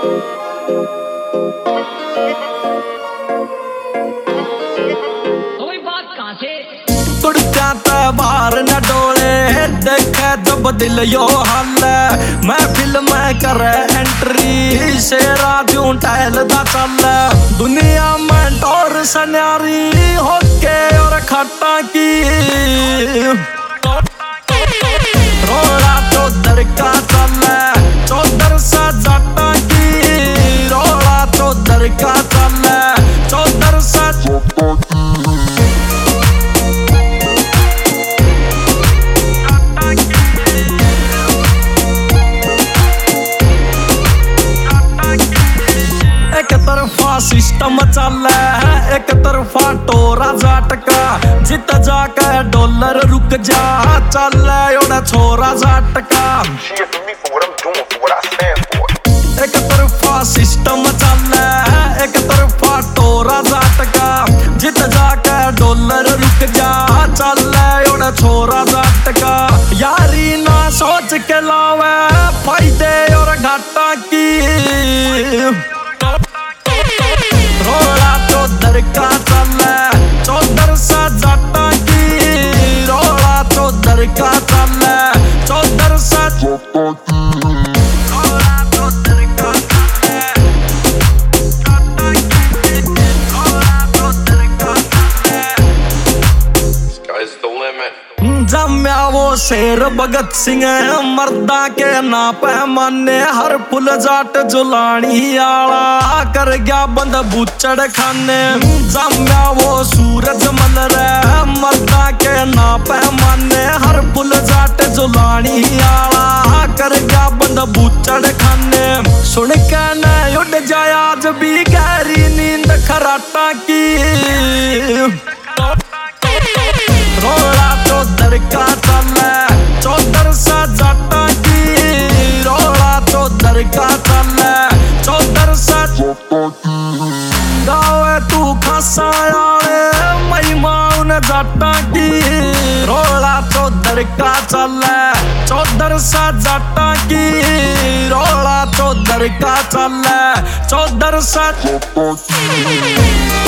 तुड़का बाहर न डोले देखे जब दिल यो हाल मैं फिल्म करे एंट्री शेरा जूं टहल दा चल दुनिया में टोर सन्यारी होके और खट्टा की रोड़ा चौधर का चल चौधर सा जट्टा की रोड़ा चौधर का चल चौधर सा सिस्टम चल एक तरफा टोरा झटका जित जाके डॉलर रुक जा चल ओड़ा छोरा झटका एक तरफा सिस्टम चल एक तरफा टोरा झटका जित जाके डॉलर रुक जा चल ओड़ा छोरा झटका यारी ना सोच के लावे फायदे और घाटा की रोड़ा चौधर का चल चौधर सा जट्टा की रोड़ा चौधर का चल चौधर सा जट्टा की रोड़ा चौधर का चल रोड़ा चौधर का चल Sky's the limit. जम्या वो शेर भगत सिंह मर्दा के ना पैमाने हर फुल जाट जुलानी आला कर गया बंद बुचड़ खाने जम्या वो सूरज मल रे मर्दा के ना पैमाने हर फुल जाट जुलानी आला कर गया बंद बुचड़ खाने सुन के न उड़ जाए आज भी गहरी नींद खराटा की रोड़ा चौधर का चल चौधर सा जट्टा की रोड़ा चौधर का चल चौधर सा गावे तू खासा महिमा उन जट्टा की रोड़ा चौधर का चल चौधर सा जट्टा की रोड़ा चौधर का चल चौधर सा